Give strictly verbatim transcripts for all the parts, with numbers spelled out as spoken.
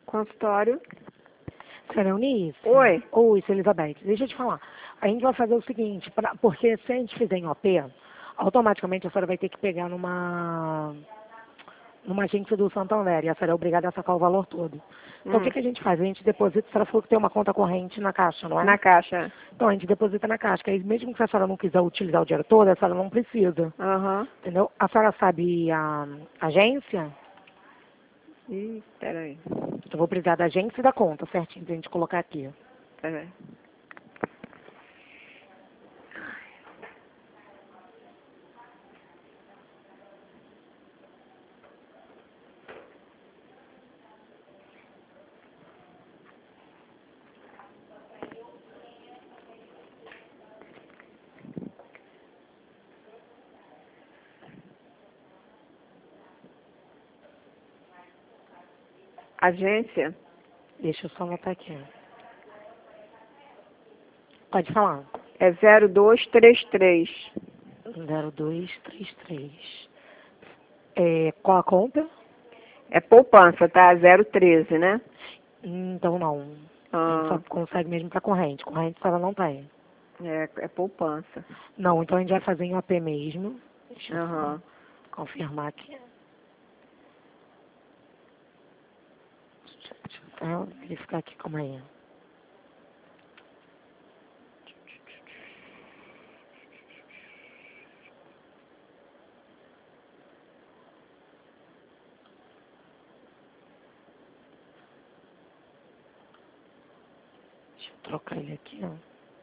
Consultório. Senhora Eunice? Oi. Oi, senhora Elizabeth. Deixa eu te falar. A gente vai fazer o seguinte, pra, porque se a gente fizer em O P, automaticamente a senhora vai ter que pegar numa, numa agência do Santander e a senhora é obrigada a sacar o valor todo. Então, Hum. o que, que a gente faz? A gente deposita, a senhora falou que tem uma conta corrente na Caixa, não é? Na Caixa. Então, a gente deposita na Caixa, que aí mesmo que a senhora não quiser utilizar o dinheiro todo, a senhora não precisa. Aham. Entendeu? A senhora sabe a agência? Ih, peraí. Eu vou precisar da agência e da conta, certinho, pra gente colocar aqui. Peraí. Agência? Deixa eu só anotar aqui. Pode falar. É zero dois três três. zero dois três três. É, qual a conta? É poupança, tá? zero treze, né? Então não. A gente só Ah, consegue mesmo pra corrente. Corrente ela não tem. é, é poupança. Não, então a gente vai fazer em O P mesmo. Deixa eu Aham. só confirmar aqui. Deixa eu verificar aqui como é. Deixa eu trocar ele aqui, ó.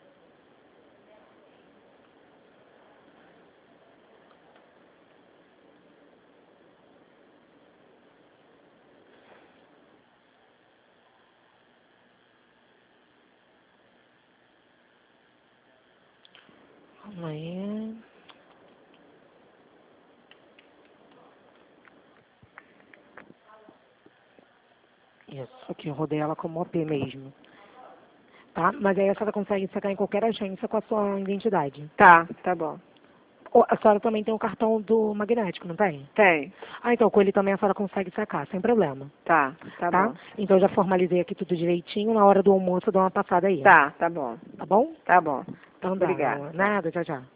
Calma aí. Isso, aqui eu rodei ela como O P mesmo. Tá? Mas aí a senhora consegue sacar em qualquer agência com a sua identidade. Tá, tá bom. Ou a senhora também tem o cartão do magnético, não tem? Tem. Ah, então com ele também a senhora consegue sacar, sem problema. Tá, tá, Tá? bom. Então eu já formalizei aqui tudo direitinho. Na hora do almoço eu dou uma passada aí. Tá, tá bom. Tá bom? Tá bom. Então dá. Obrigada. Nada, tchau, tchau.